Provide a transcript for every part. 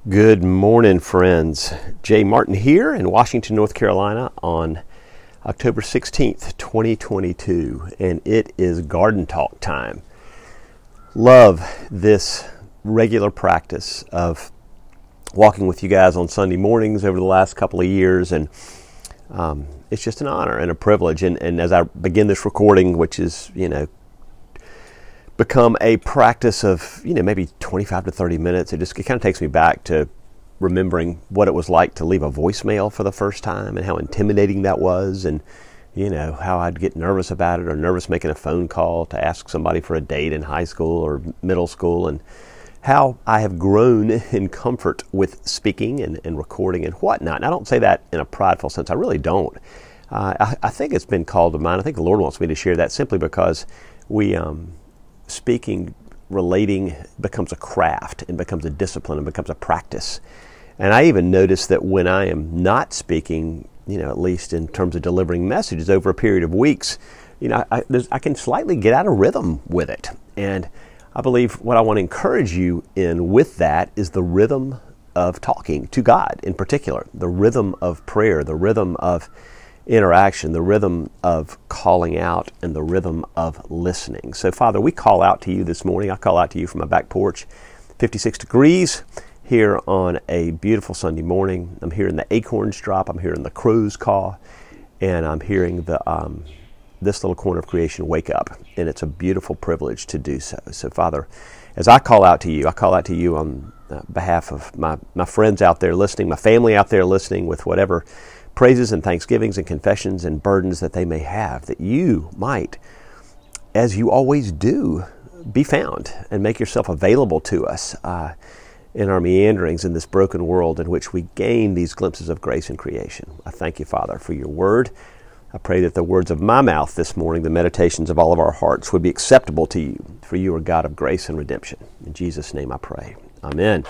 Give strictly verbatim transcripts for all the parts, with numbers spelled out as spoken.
Good morning, friends. Jay Martin here in Washington, North Carolina on October sixteenth, twenty twenty-two, and it is Garden Talk time. Love this regular practice of walking with you guys on Sunday mornings over the last couple of years, and um, it's just an honor and a privilege. And, and as I begin this recording, which is, you know, become a practice of, you know, maybe twenty-five to thirty minutes. It just it kind of takes me back to remembering what it was like to leave a voicemail for the first time and how intimidating that was, and, you know, how I'd get nervous about it or nervous making a phone call to ask somebody for a date in high school or middle school, and how I have grown in comfort with speaking and, and recording and whatnot. And I don't say that in a prideful sense. I really don't. Uh, I, I think it's been called to mind. I think the Lord wants me to share that simply because we... um speaking, relating becomes a craft and becomes a discipline and becomes a practice. And I even notice that when I am not speaking, you know, at least in terms of delivering messages over a period of weeks, you know, I, I can slightly get out of rhythm with it. And I believe what I want to encourage you in with that is the rhythm of talking to God in particular, the rhythm of prayer, the rhythm of interaction, the rhythm of calling out, and the rhythm of listening. So, Father, we call out to you this morning. I call out to you from my back porch, fifty-six degrees here on a beautiful Sunday morning. I'm hearing the acorns drop. I'm hearing the crows caw, and I'm hearing the um, this little corner of creation wake up. And it's a beautiful privilege to do so. So, Father, as I call out to you, I call out to you on uh, behalf of my, my friends out there listening, my family out there listening, with whatever praises and thanksgivings and confessions and burdens that they may have, that you might, as you always do, be found and make yourself available to us uh, in our meanderings in this broken world in which we gain these glimpses of grace and creation. I thank you, Father, for your word. I pray that the words of my mouth this morning, the meditations of all of our hearts, would be acceptable to you, for you are God of grace and redemption. In Jesus' name I pray. Amen.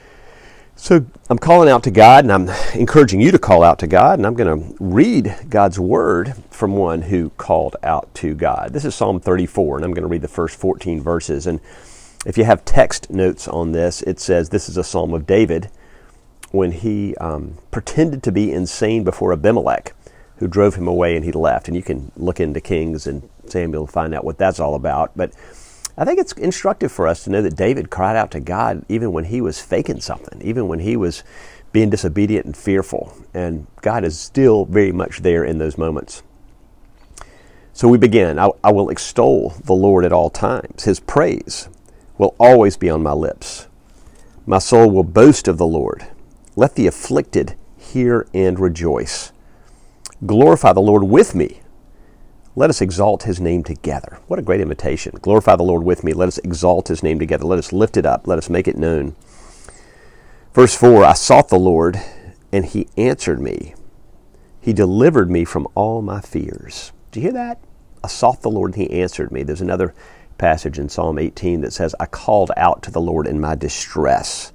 So I'm calling out to God, and I'm encouraging you to call out to God, and I'm going to read God's word from one who called out to God. This is Psalm thirty-four, and I'm going to read the first fourteen verses. And if you have text notes on this, it says this is a psalm of David when he um, pretended to be insane before Abimelech, who drove him away and he left. And you can look into Kings and Samuel to find out what that's all about. But I think it's instructive for us to know that David cried out to God even when he was faking something, even when he was being disobedient and fearful. And God is still very much there in those moments. So we begin. I, I will extol the Lord at all times. His praise will always be on my lips. My soul will boast of the Lord. Let the afflicted hear and rejoice. Glorify the Lord with me. Let us exalt his name together. What a great invitation. Glorify the Lord with me. Let us exalt his name together. Let us lift it up. Let us make it known. Verse four, I sought the Lord, and he answered me. He delivered me from all my fears. Do you hear that? I sought the Lord, and he answered me. There's another passage in Psalm eighteen that says, I called out to the Lord in my distress.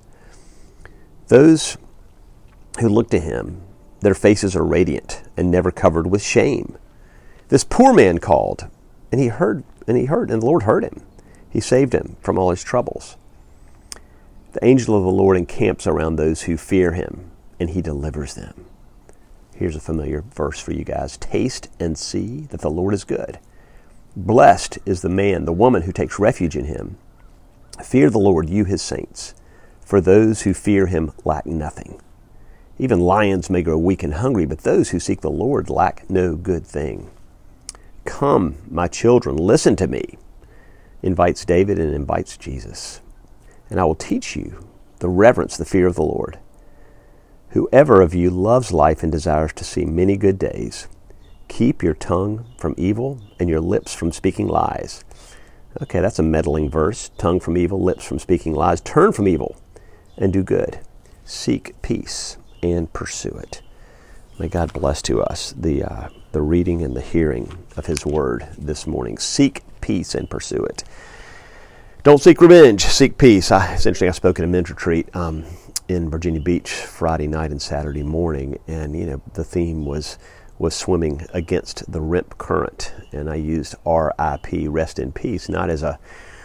Those who look to him, their faces are radiant and never covered with shame. This poor man called, and he heard, and he heard, and the Lord heard him. He saved him from all his troubles. The angel of the Lord encamps around those who fear him, and he delivers them. Here's a familiar verse for you guys. Taste and see that the Lord is good. Blessed is the man, the woman who takes refuge in him. Fear the Lord, you his saints, for those who fear him lack nothing. Even lions may grow weak and hungry, but those who seek the Lord lack no good thing. Come, my children, listen to me, invites David and invites Jesus. And I will teach you the reverence, the fear of the Lord. Whoever of you loves life and desires to see many good days, keep your tongue from evil and your lips from speaking lies. Okay, that's a meddling verse. Tongue from evil, lips from speaking lies. Turn from evil and do good. Seek peace and pursue it. May God bless to us the uh, the reading and the hearing of his word this morning. Seek peace and pursue it. Don't seek revenge, seek peace. I, it's interesting, I spoke at a men's retreat um, in Virginia Beach Friday night and Saturday morning, and you know the theme was was swimming against the rip current, and I used R I P, rest in peace, not as a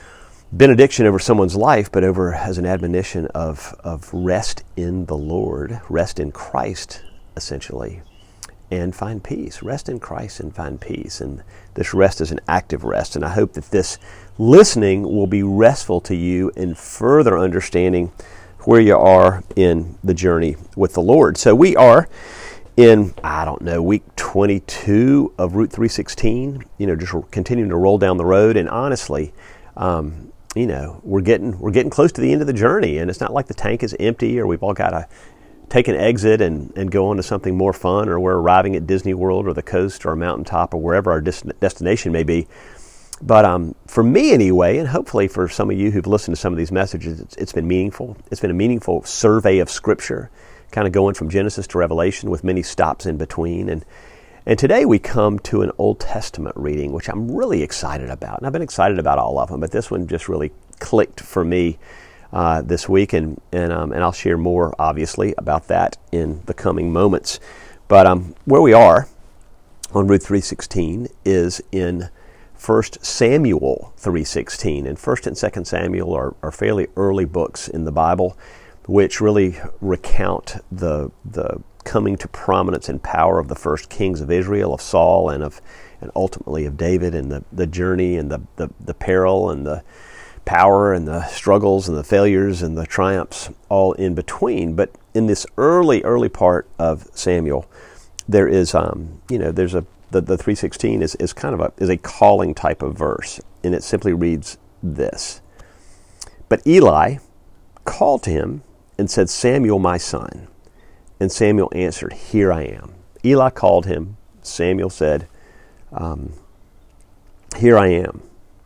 benediction over someone's life, but over as an admonition of, of rest in the Lord, rest in Christ, essentially, and find peace. Rest in Christ and find peace. And this rest is an active rest. And I hope that this listening will be restful to you in further understanding where you are in the journey with the Lord. So we are in, I don't know, week twenty-two of Route three sixteen, you know, just continuing to roll down the road. And honestly, um, you know, we're getting we're getting close to the end of the journey, and it's not like the tank is empty or we've all got to take an exit and, and go on to something more fun, or we're arriving at Disney World or the coast or a mountaintop or wherever our dis- destination may be. But um, for me anyway, and hopefully for some of you who've listened to some of these messages, it's, it's been meaningful. It's been a meaningful survey of Scripture, kind of going from Genesis to Revelation with many stops in between. And and today we come to an Old Testament reading, which I'm really excited about. And I've been excited about all of them, but this one just really clicked for me uh, this week. And and um, and I'll share more, obviously, about that in the coming moments. But um, where we are on Route three sixteen is in First Samuel three sixteen, and First and Second Samuel are, are fairly early books in the Bible, which really recount the the coming to prominence and power of the first kings of Israel, of Saul and of and ultimately of David, and the, the journey and the, the the peril and the power and the struggles and the failures and the triumphs all in between. But in this early early part of Samuel, there is um you know there's a The, the three sixteen is, is kind of a is a calling type of verse, and it simply reads this: "But Eli called to him and said, 'Samuel, my son.' And Samuel answered, 'Here I am.'" Eli called him. Samuel said, um, "Here I am,"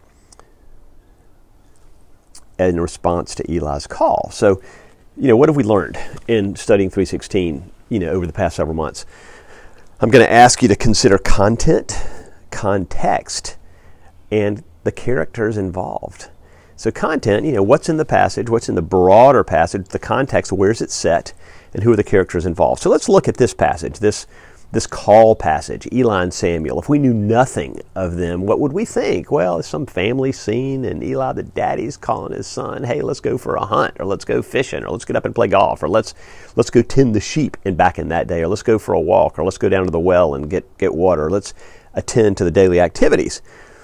in response to Eli's call. So, you know, what have we learned in studying three sixteen, you know, over the past several months? I'm going to ask you to consider content, context, and the characters involved. So content, you know, what's in the passage, what's in the broader passage, the context, where's it set, and who are the characters involved. So let's look at this passage, this this call passage, Eli and Samuel. If we knew nothing of them, what would we think? Well, it's some family scene, and Eli, the daddy's calling his son, "Hey, let's go for a hunt, or let's go fishing, or let's get up and play golf, or let's let's go tend the sheep." And back in that day, or let's go for a walk, or let's go down to the well and get get water. Let's attend to the daily activities.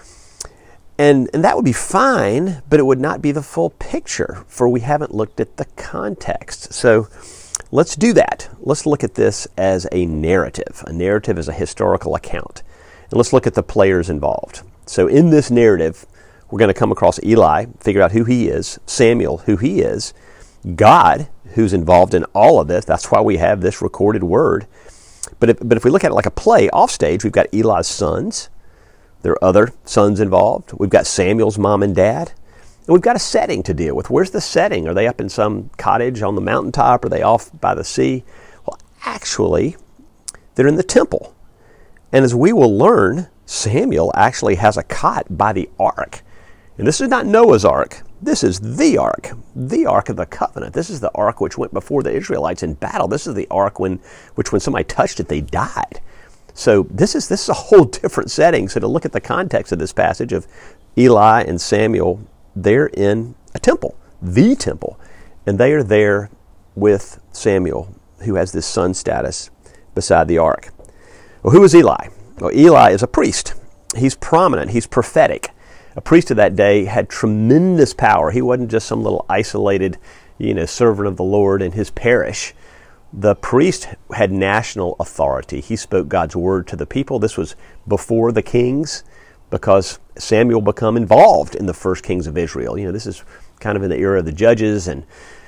And and that would be fine, but it would not be the full picture, for we haven't looked at the context. So let's do that. Let's look at this as a narrative. A narrative is a historical account. And let's look at the players involved. So in this narrative, we're going to come across Eli, figure out who he is, Samuel, who he is, God, who's involved in all of this. That's why we have this recorded word. But if, but if we look at it like a play, offstage, we've got Eli's sons. There are other sons involved. We've got Samuel's mom and dad. And we've got a setting to deal with. Where's the setting? Are they up in some cottage on the mountaintop? Are they off by the sea? Well, actually, they're in the temple. And as we will learn, Samuel actually has a cot by the ark. And this is not Noah's ark. This is the ark, the ark of the covenant. This is the ark which went before the Israelites in battle. This is the ark when, which when somebody touched it, they died. So this is this is a whole different setting. So to look at the context of this passage of Eli and Samuel, they're in a temple, the temple, and they are there with Samuel, who has this son status beside the ark. Well, who is Eli? Well, Eli is a priest. He's prominent. He's prophetic. A priest of that day had tremendous power. He wasn't just some little isolated, you know, servant of the Lord in his parish. The priest had national authority. He spoke God's word to the people. This was before the kings, because Samuel become involved in the first kings of Israel. You know, this is kind of in the era of the judges, and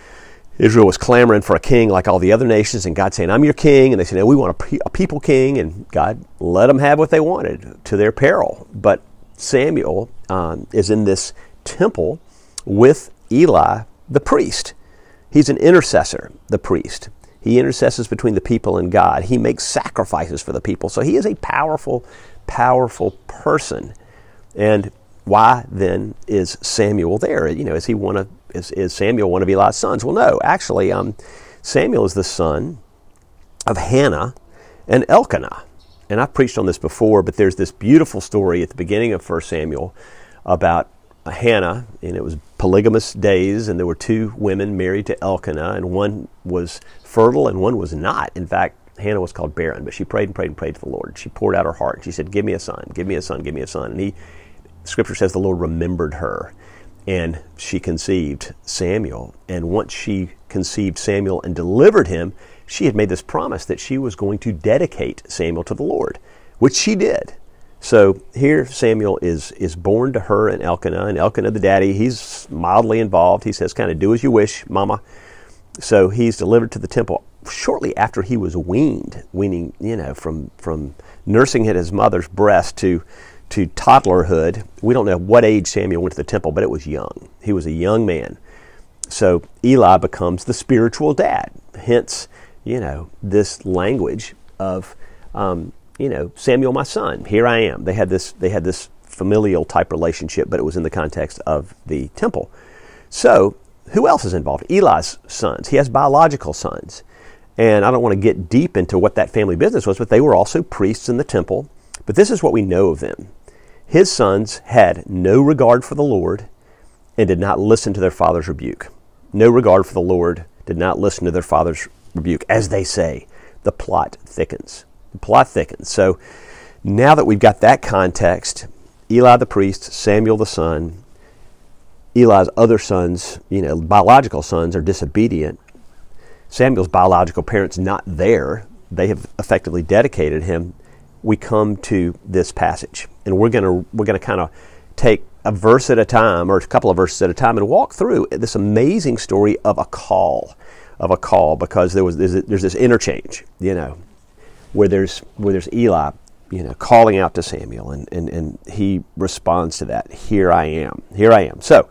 Israel was clamoring for a king like all the other nations, and God saying, "I'm your king," and they said, "No, we want a, a people king," and God let them have what they wanted to their peril. But Samuel um, is in this temple with Eli, the priest. He's an intercessor, the priest. He intercesses between the people and God. He makes sacrifices for the people. So he is a powerful, powerful person. And why then is Samuel there? You know, is he one of is, is Samuel one of Eli's sons? Well, no. Actually, um, Samuel is the son of Hannah and Elkanah. And I've preached on this before, but there's this beautiful story at the beginning of First Samuel about Hannah, and it was polygamous days, and there were two women married to Elkanah, and one was fertile and one was not. In fact, Hannah was called barren, but she prayed and prayed and prayed to the Lord. She poured out her heart. She said, give me a son, give me a son, give me a son. And he, Scripture says the Lord remembered her, and she conceived Samuel. And once she conceived Samuel and delivered him, she had made this promise that she was going to dedicate Samuel to the Lord, which she did. So here Samuel is is born to her and Elkanah, and Elkanah, the daddy, he's mildly involved. He says, kind of do as you wish, mama. So he's delivered to the temple shortly after he was weaned, weaning, you know, from from nursing at his mother's breast to to toddlerhood. We don't know what age Samuel went to the temple, but it was young. He was a young man. So Eli becomes the spiritual dad. Hence, you know, this language of um, you know, Samuel, my son, here I am. They had this they had this familial type relationship, but it was in the context of the temple. So who else is involved? Eli's sons. He has biological sons. And I don't want to get deep into what that family business was, but they were also priests in the temple. But this is what we know of them. His sons had no regard for the Lord and did not listen to their father's rebuke. No regard for the Lord, did not listen to their father's rebuke. As they say, the plot thickens. The plot thickens. So now that we've got that context, Eli the priest, Samuel the son, Eli's other sons, you know, biological sons are disobedient. Samuel's biological parents not there. They have effectively dedicated him. We come to this passage, and we're gonna we're gonna kind of take a verse at a time, or a couple of verses at a time, and walk through this amazing story of a call, of a call, because there was there's, there's this interchange, you know, where there's where there's Eli, you know, calling out to Samuel, and and and he responds to that. Here I am, here I am. So,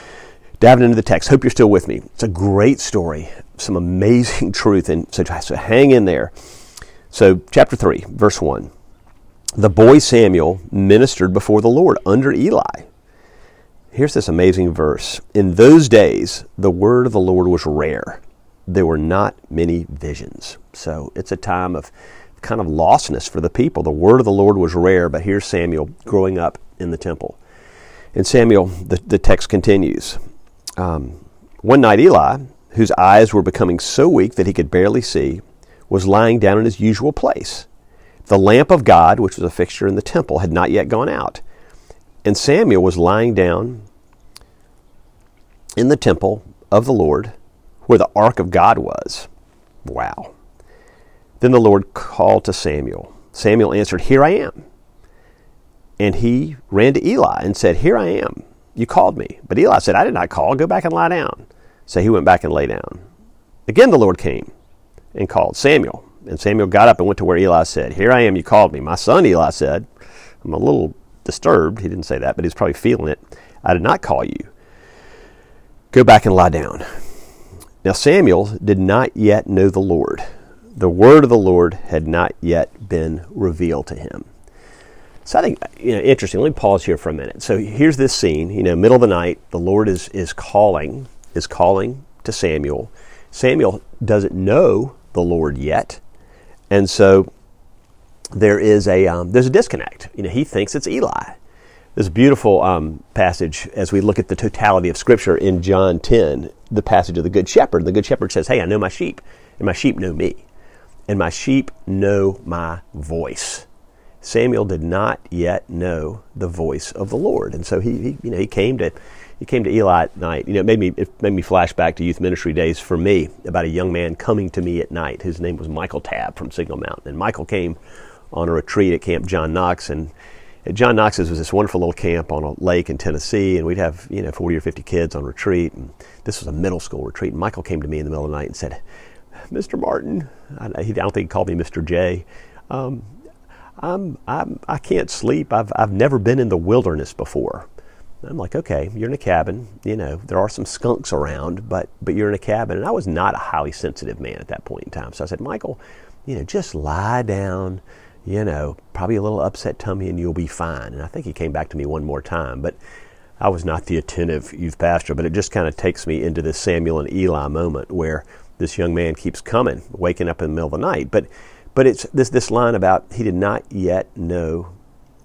diving into the text. Hope you're still with me. It's a great story, some amazing truth, and so, so hang in there. So, chapter three, verse one. The boy Samuel ministered before the Lord under Eli. Here's this amazing verse. In those days, the word of the Lord was rare. There were not many visions. So it's a time of kind of lostness for the people. The word of the Lord was rare, but here's Samuel growing up in the temple. And Samuel, the, the text continues. Um, one night Eli, whose eyes were becoming so weak that he could barely see, was lying down in his usual place. The lamp of God, which was a fixture in the temple, had not yet gone out. And Samuel was lying down in the temple of the Lord, where the ark of God was. Wow. Then the Lord called to Samuel. Samuel answered, here I am. And he ran to Eli and said, here I am. You called me. But Eli said, I did not call. Go back and lie down. So he went back and lay down. Again the Lord came and called Samuel. And Samuel got up and went to where Eli said, here I am, you called me. My son, Eli said. I'm a little disturbed. He didn't say that, but he's probably feeling it. I did not call you. Go back and lie down. Now Samuel did not yet know the Lord. The word of the Lord had not yet been revealed to him. So I think, you know, interesting. Let me pause here for a minute. So here's this scene, you know, middle of the night, the Lord is is calling, is calling to Samuel. Samuel doesn't know the Lord yet. And so there is a um, there's a disconnect. You know, he thinks it's Eli. There's a beautiful um, passage as we look at the totality of Scripture in John ten, the passage of the Good Shepherd. The Good Shepherd says, hey, I know my sheep, and my sheep know me, and my sheep know my voice. Samuel did not yet know the voice of the Lord, and so he, he you know, he came to he came to Eli at night. You know, it made me it made me flash back to youth ministry days for me about a young man coming to me at night. His name was Michael Tabb from Signal Mountain, and Michael came on a retreat at Camp John Knox, and at John Knox's was this wonderful little camp on a lake in Tennessee, and we'd have, you know, forty or fifty kids on retreat, and this was a middle school retreat, and Michael came to me in the middle of the night and said, Mister Martin, I, I don't think he called me Mister J, um, I'm, I'm, I can't sleep, I've, I've never been in the wilderness before. And I'm like, okay, you're in a cabin, you know, there are some skunks around, but, but you're in a cabin, and I was not a highly sensitive man at that point in time, so I said, Michael, you know, just lie down, you know, probably a little upset tummy and you'll be fine. And I think he came back to me one more time, but I was not the attentive youth pastor, but it just kind of takes me into this Samuel and Eli moment where this young man keeps coming, waking up in the middle of the night. But but it's this this line about he did not yet know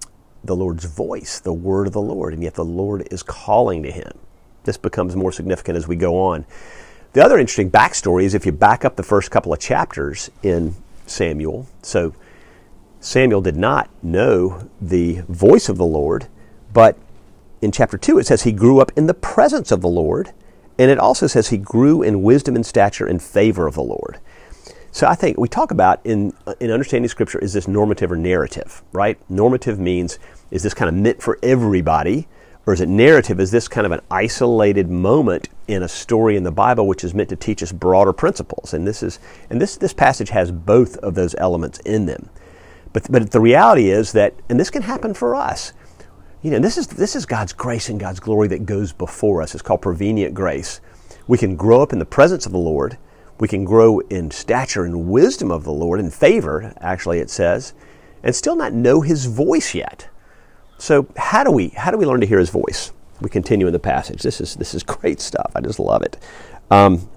the Lord's voice, the word of the Lord, and yet the Lord is calling to him. This becomes more significant as we go on. The other interesting backstory is if you back up the first couple of chapters in Samuel. So Samuel did not know the voice of the Lord, but in chapter two it says he grew up in the presence of the Lord, and it also says he grew in wisdom and stature and favor of the Lord. So I think we talk about in in understanding Scripture is this normative or narrative, right? Normative means, is this kind of meant for everybody? Or is it narrative? Is this kind of an isolated moment in a story in the Bible which is meant to teach us broader principles? And this is and this this passage has both of those elements in them. But but the reality is that, and this can happen for us, you know, this is this is God's grace and God's glory that goes before us. It's called prevenient grace. We can grow up in the presence of the Lord. We can grow in stature and wisdom of the Lord, in favor, actually it says, and still not know his voice yet. So how do we how do we learn to hear his voice? We continue in the passage. This is this is great stuff. I just love it. Um,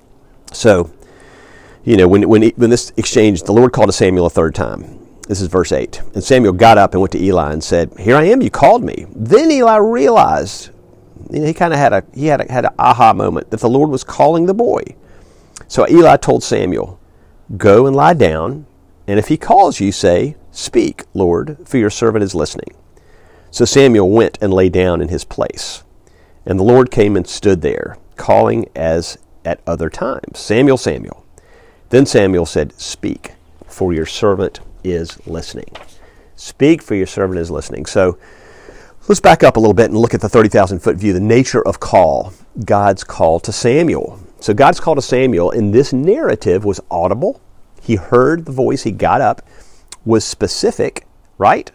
so, you know, when when when this exchange, the Lord called to Samuel a third time. This is verse eight. And Samuel got up and went to Eli and said, "Here I am. You called me." Then Eli realized, you know, he kind of had a he had a, had an aha moment that the Lord was calling the boy. So Eli told Samuel, "Go and lie down, and if he calls you, say, 'Speak, Lord, for your servant is listening.'" So Samuel went and lay down in his place. And the Lord came and stood there, calling as at other times, "Samuel, Samuel." Then Samuel said, "Speak, for your servant is listening." Speak, for your servant is listening. So let's back up a little bit and look at the thirty thousand foot view, the nature of call, God's call to Samuel. So God's call to Samuel in this narrative was audible. He heard the voice, he got up, was specific, right?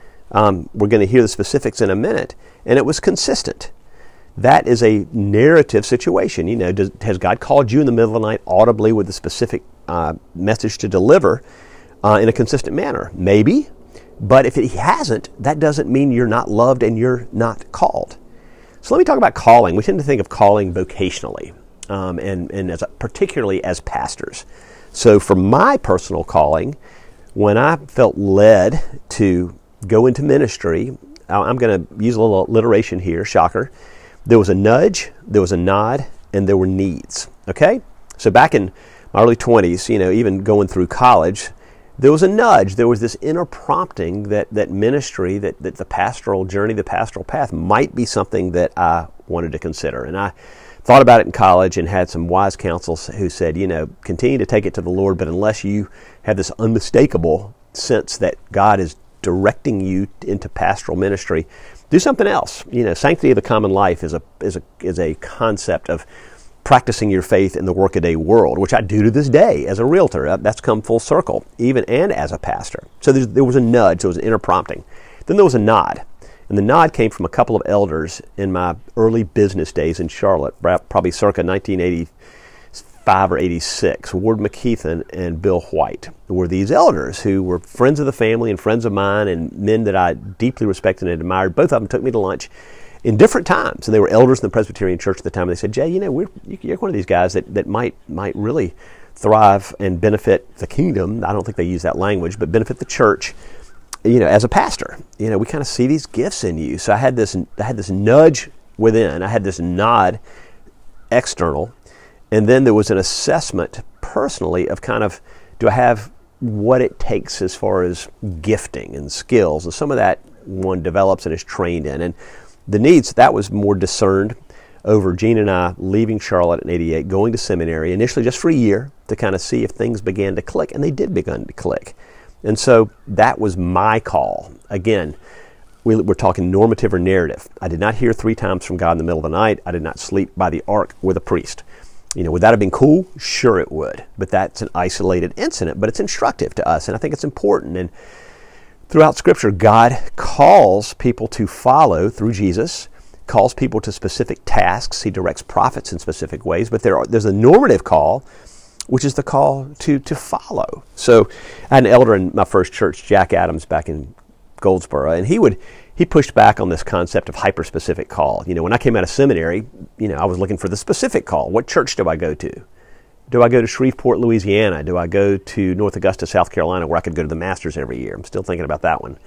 Um, we're going to hear the specifics in a minute, and it was consistent. That is a narrative situation. You know, does, has God called you in the middle of the night audibly with a specific uh, message to deliver uh, in a consistent manner? Maybe, but if he hasn't, that doesn't mean you're not loved and you're not called. So let me talk about calling. We tend to think of calling vocationally, um, and, and as a, particularly as pastors. So for my personal calling, when I felt led to go into ministry, I'm going to use a little alliteration here, shocker. There was a nudge, there was a nod, and there were needs, okay? So back in my early twenties, you know, even going through college, there was a nudge, there was this inner prompting that, that ministry, that, that the pastoral journey, the pastoral path might be something that I wanted to consider. And I thought about it in college and had some wise counsels who said, you know, continue to take it to the Lord, but unless you have this unmistakable sense that God is directing you into pastoral ministry, do something else. You know, sanctity of the common life is a is a is a concept of practicing your faith in the workaday world, which I do to this day as a realtor. That's come full circle, even and as a pastor. So there was a nudge, there was an inner prompting. Then there was a nod, and the nod came from a couple of elders in my early business days in Charlotte, probably circa nineteen eighty-five or eighty-six. Ward McKeithen and Bill White were these elders who were friends of the family and friends of mine and men that I deeply respected and admired. Both of them took me to lunch in different times, and they were elders in the Presbyterian Church at the time. And they said, "Jay, you know, we're, you're one of these guys that, that might might really thrive and benefit the kingdom." I don't think they use that language, but benefit the church, you know, as a pastor. You know, we kind of see these gifts in you. So I had this I had this nudge within. I had this nod external. And then there was an assessment personally of kind of, do I have what it takes as far as gifting and skills? And some of that one develops and is trained in. And the needs, that was more discerned over Gene and I leaving Charlotte in eighty-eight, going to seminary, initially just for a year to kind of see if things began to click. And they did begin to click. And so that was my call. Again, we, we're talking normative or narrative. I did not hear three times from God in the middle of the night. I did not sleep by the ark with a priest. You know, would that have been cool? Sure it would. But that's an isolated incident, but it's instructive to us, and I think it's important. And throughout Scripture, God calls people to follow through Jesus, calls people to specific tasks. He directs prophets in specific ways, but there are, there's a normative call, which is the call to, to follow. So I had an elder in my first church, Jack Adams, back in Goldsboro, and he would he pushed back on this concept of hyper-specific call. You know, when I came out of seminary, you know, I was looking for the specific call. What church do I go to? Do I go to Shreveport, Louisiana? Do I go to North Augusta, South Carolina, where I could go to the Masters every year? I'm still thinking about that one.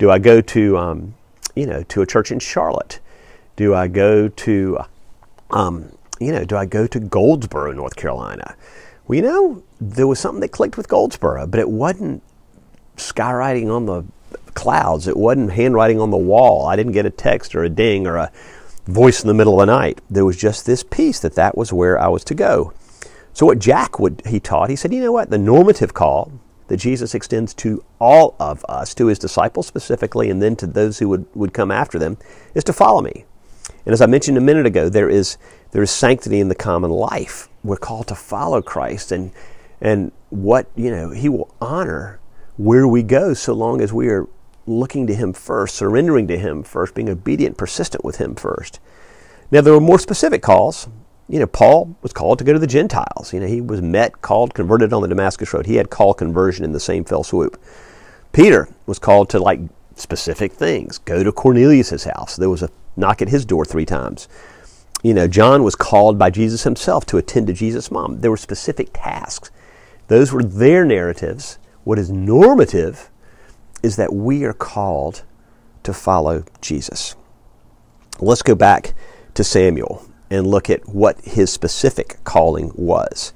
Do I go to, um, you know, to a church in Charlotte? Do I go to, um, you know, do I go to Goldsboro, North Carolina? Well, you know, there was something that clicked with Goldsboro, but it wasn't skywriting on the clouds. It wasn't handwriting on the wall. I didn't get a text or a ding or a voice in the middle of the night. There was just this peace that that was where I was to go. So what Jack would, he taught, he said, you know what, the normative call that Jesus extends to all of us, to his disciples specifically, and then to those who would, would come after them, is to follow me. And as I mentioned a minute ago, there is there is sanctity in the common life. We're called to follow Christ, and and what, you know, he will honor where we go so long as we are looking to him first, surrendering to him first, being obedient, persistent with him first. Now, there were more specific calls. You know, Paul was called to go to the Gentiles. You know, he was met, called, converted on the Damascus Road. He had call conversion in the same fell swoop. Peter was called to, like, specific things. Go to Cornelius' house. There was a knock at his door three times. You know, John was called by Jesus himself to attend to Jesus' mom. There were specific tasks. Those were their narratives. What is normative is that we are called to follow Jesus. Let's go back to Samuel and look at what his specific calling was.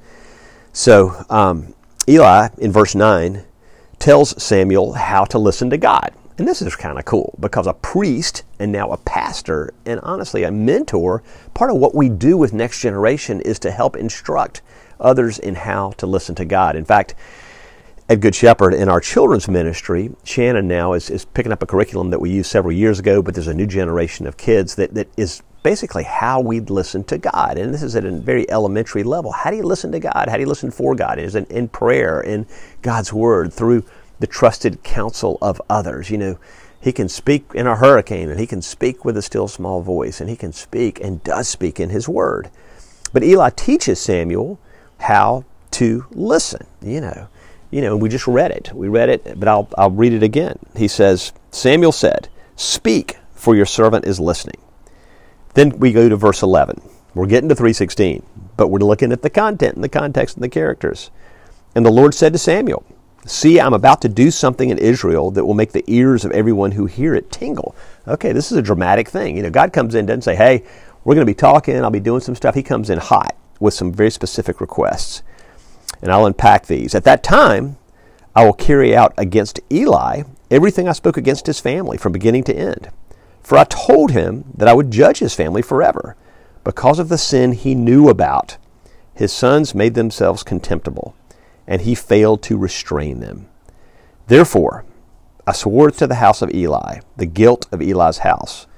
So um, Eli, in verse nine, tells Samuel how to listen to God. And this is kind of cool because a priest and now a pastor and honestly a mentor, part of what we do with Next Generation is to help instruct others in how to listen to God. In fact, at Good Shepherd, in our children's ministry, Shannon now is, is picking up a curriculum that we used several years ago, but there's a new generation of kids that, that is basically how we listen to God. And this is at a very elementary level. How do you listen to God? How do you listen for God? Is it in prayer, in God's Word, through the trusted counsel of others? You know, he can speak in a hurricane, and he can speak with a still small voice, and he can speak and does speak in his Word. But Eli teaches Samuel how to listen, you know. You know, we just read it. We read it, but I'll I'll read it again. He says, Samuel said, "Speak, for your servant is listening." Then we go to verse eleven. We're getting to three sixteen, but we're looking at the content and the context and the characters. And the Lord said to Samuel, "See, I'm about to do something in Israel that will make the ears of everyone who hear it tingle." Okay, this is a dramatic thing. You know, God comes in, doesn't say, "Hey, we're going to be talking, I'll be doing some stuff." He comes in hot with some very specific requests. And I'll unpack these. At that time, I will carry out against Eli everything I spoke against his family from beginning to end. For I told him that I would judge his family forever because of the sin he knew about. His sons made themselves contemptible, and he failed to restrain them. Therefore, I swore to the house of Eli, the guilt of Eli's house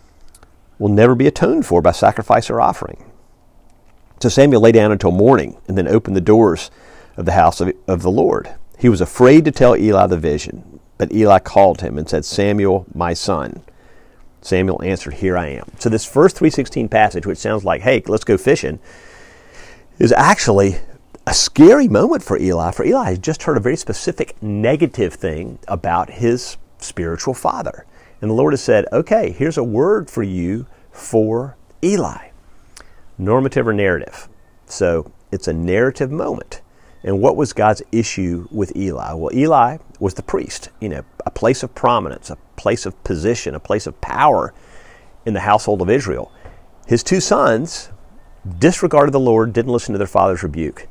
will never be atoned for by sacrifice or offering. So Samuel lay down until morning and then opened the doors of the house of, of the Lord. He was afraid to tell Eli the vision, but Eli called him and said, "Samuel, my son." Samuel answered, "Here I am." So this first three sixteen passage, which sounds like, hey, let's go fishing, is actually a scary moment for Eli. For Eli had just heard a very specific negative thing about his spiritual father. And the Lord has said, okay, here's a word for you for Eli. Normative or narrative. So it's a narrative moment. And what was God's issue with Eli? Well, Eli was the priest, you know, a place of prominence, a place of position, a place of power in the household of Israel. His two sons disregarded the Lord, didn't listen to their father's rebuke.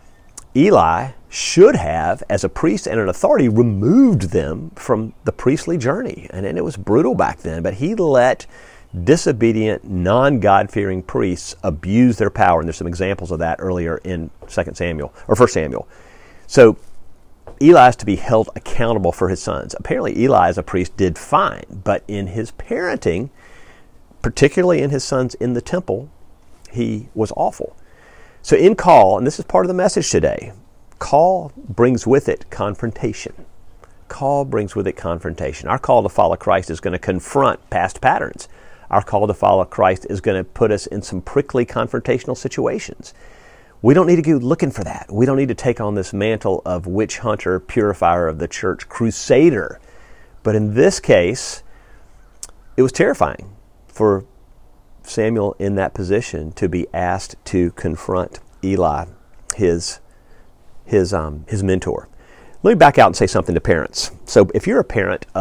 Eli should have, as a priest and an authority, removed them from the priestly journey. And, and it was brutal back then, but he let disobedient, non-God-fearing priests abuse their power. And there's some examples of that earlier in Second Samuel, or First Samuel. So Eli is to be held accountable for his sons. Apparently Eli as a priest did fine, but in his parenting, particularly in his sons in the temple, he was awful. So in call, and this is part of the message today, call brings with it confrontation. Call brings with it confrontation. Our call to follow Christ is going to confront past patterns. Our call to follow Christ is going to put us in some prickly confrontational situations. We don't need to go looking for that. We don't need to take on this mantle of witch hunter, purifier of the church, crusader. But in this case, it was terrifying for Samuel in that position to be asked to confront Eli, his, his, um, his mentor. Let me back out and say something to parents. So if you're a parent of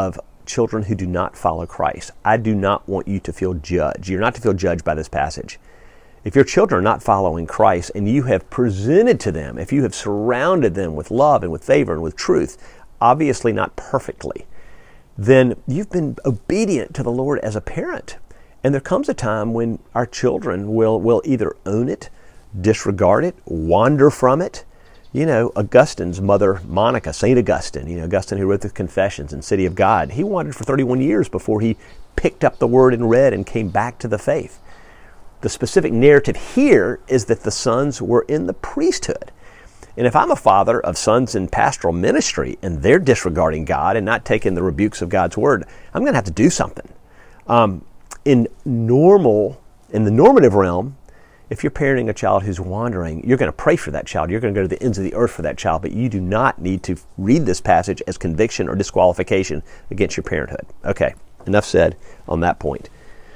children who do not follow Christ. I do not want you to feel judged. You're not to feel judged by this passage. If your children are not following Christ and you have presented to them, if you have surrounded them with love and with favor and with truth, obviously not perfectly, then you've been obedient to the Lord as a parent. And there comes a time when our children will, will either own it, disregard it, wander from it. You know, Augustine's mother, Monica, Saint Augustine, you know, Augustine who wrote the Confessions and City of God, he wandered for thirty-one years before he picked up the Word and read and came back to the faith. The specific narrative here is that the sons were in the priesthood. And if I'm a father of sons in pastoral ministry and they're disregarding God and not taking the rebukes of God's Word, I'm going to have to do something. Um, in normal, in the normative realm, if you're parenting a child who's wandering, you're going to pray for that child. You're going to go to the ends of the earth for that child, but you do not need to read this passage as conviction or disqualification against your parenthood. Okay, enough said on that point.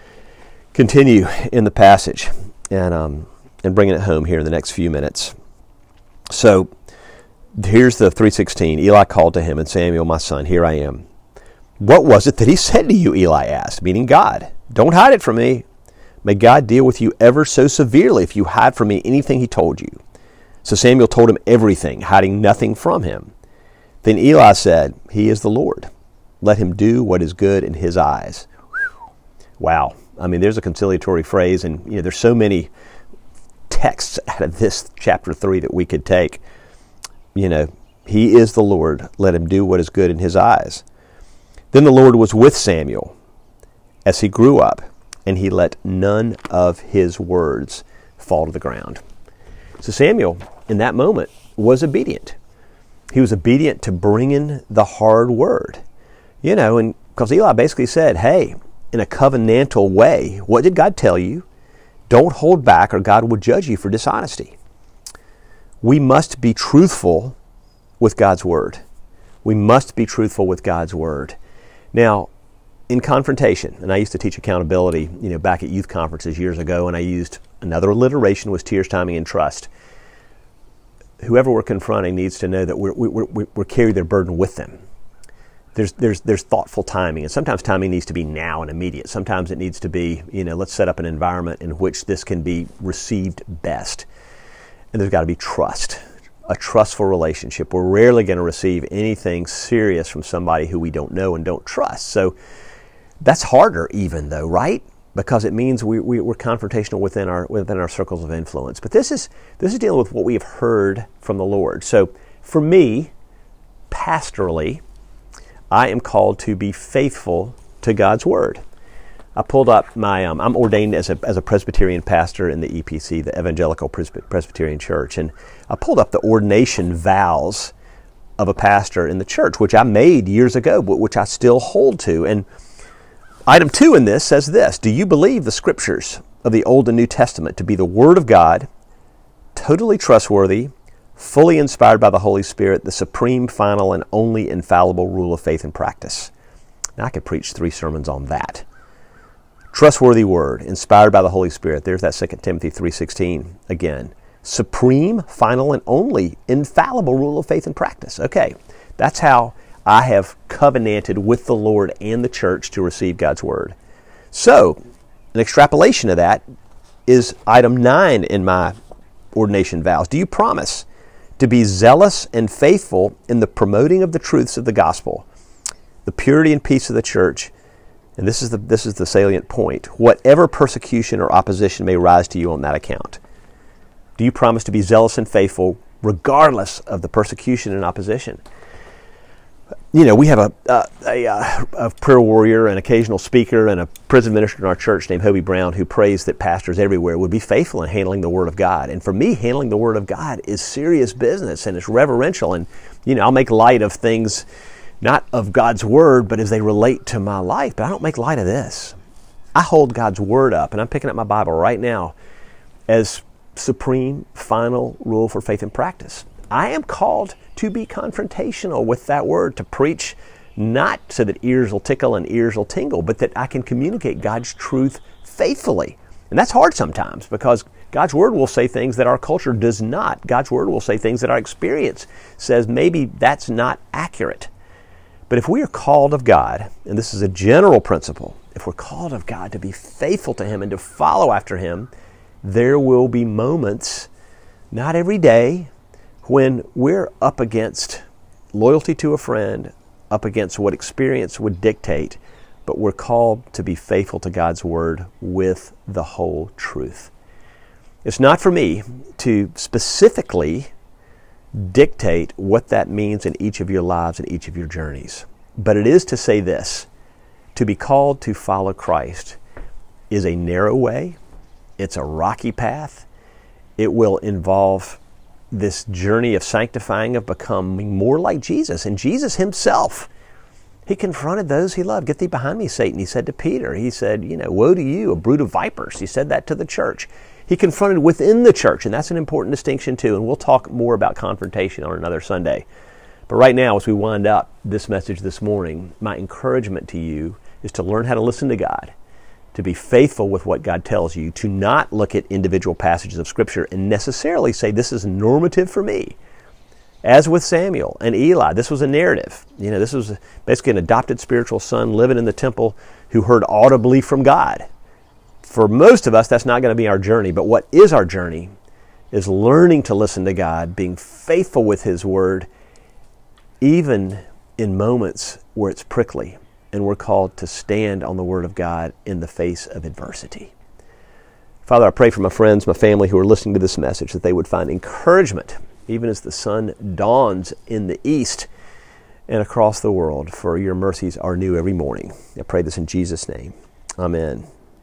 Continue in the passage and um, and bringing it home here in the next few minutes. So here's the three sixteen. Eli called to him, and Samuel, my son, here I am. What was it that he said to you, Eli asked, meaning God. Don't hide it from me. May God deal with you ever so severely if you hide from me anything he told you. So Samuel told him everything, hiding nothing from him. Then Eli said, He is the Lord. Let him do what is good in his eyes. Whew. Wow. I mean, there's a conciliatory phrase, and you know, there's so many texts out of this chapter three that we could take. You know, He is the Lord. Let him do what is good in his eyes. Then the Lord was with Samuel as he grew up, and he let none of his words fall to the ground. So Samuel, in that moment, was obedient. He was obedient to bringing the hard word. You know, and because Eli basically said, hey, in a covenantal way, what did God tell you? Don't hold back or God will judge you for dishonesty. We must be truthful with God's word. We must be truthful with God's word. Now, in confrontation, and I used to teach accountability, you know, back at youth conferences years ago, and I used another alliteration was tears, timing, and trust. Whoever we're confronting needs to know that we're, we're, we're carrying their burden with them. There's, there's, there's thoughtful timing, and sometimes timing needs to be now and immediate. Sometimes it needs to be, you know, let's set up an environment in which this can be received best. And there's got to be trust, a trustful relationship. We're rarely going to receive anything serious from somebody who we don't know and don't trust. So that's harder even though, right? Because it means we, we, we're confrontational within our within our circles of influence. But this is this is dealing with what we have heard from the Lord. So for me, pastorally, I am called to be faithful to God's Word. I pulled up my, um, I'm ordained as a as a Presbyterian pastor in the E P C, the Evangelical Presby- Presbyterian Church, and I pulled up the ordination vows of a pastor in the church, which I made years ago, but which I still hold to. And item two in this says this: do you believe the Scriptures of the Old and New Testament to be the Word of God, totally trustworthy, fully inspired by the Holy Spirit, the supreme, final, and only infallible rule of faith and practice? Now, I could preach three sermons on that. Trustworthy Word, inspired by the Holy Spirit. There's that Second Timothy three sixteen again. Supreme, final, and only infallible rule of faith and practice. Okay, that's how I have covenanted with the Lord and the church to receive God's Word. So, an extrapolation of that is item nine in my ordination vows. Do you promise to be zealous and faithful in the promoting of the truths of the gospel, the purity and peace of the church, and this is the this is the salient point, whatever persecution or opposition may rise to you on that account? Do you promise to be zealous and faithful regardless of the persecution and opposition? You know, we have a, a, a, a prayer warrior, an occasional speaker, and a prison minister in our church named Hobie Brown, who prays that pastors everywhere would be faithful in handling the Word of God. And for me, handling the Word of God is serious business, and it's reverential. And, you know, I'll make light of things, not of God's Word, but as they relate to my life. But I don't make light of this. I hold God's Word up, and I'm picking up my Bible right now, as supreme, final rule for faith and practice. I am called to be confrontational with that Word, to preach not so that ears will tickle and ears will tingle, but that I can communicate God's truth faithfully. And that's hard sometimes, because God's Word will say things that our culture does not. God's Word will say things that our experience says maybe that's not accurate. But if we are called of God, and this is a general principle, if we're called of God to be faithful to Him and to follow after Him, there will be moments, not every day, when we're up against loyalty to a friend, up against what experience would dictate, but we're called to be faithful to God's Word with the whole truth. It's not for me to specifically dictate what that means in each of your lives and each of your journeys. But it is to say this: to be called to follow Christ is a narrow way. It's a rocky path. It will involve this journey of sanctifying, of becoming more like Jesus. And Jesus Himself, He confronted those He loved. Get thee behind me, Satan, He said to Peter. He said, you know, woe to you, a brood of vipers. He said that to the church. He confronted within the church, and that's an important distinction too. And we'll talk more about confrontation on another Sunday. But right now, as we wind up this message this morning, my encouragement to you is to learn how to listen to God, to be faithful with what God tells you, to not look at individual passages of Scripture and necessarily say, this is normative for me. As with Samuel and Eli, this was a narrative. You know, this was basically an adopted spiritual son living in the temple who heard audibly from God. For most of us, that's not going to be our journey. But what is our journey is learning to listen to God, being faithful with His Word, even in moments where it's prickly, and we're called to stand on the Word of God in the face of adversity. Father, I pray for my friends, my family who are listening to this message, that they would find encouragement, even as the sun dawns in the east and across the world, for your mercies are new every morning. I pray this in Jesus' name. Amen.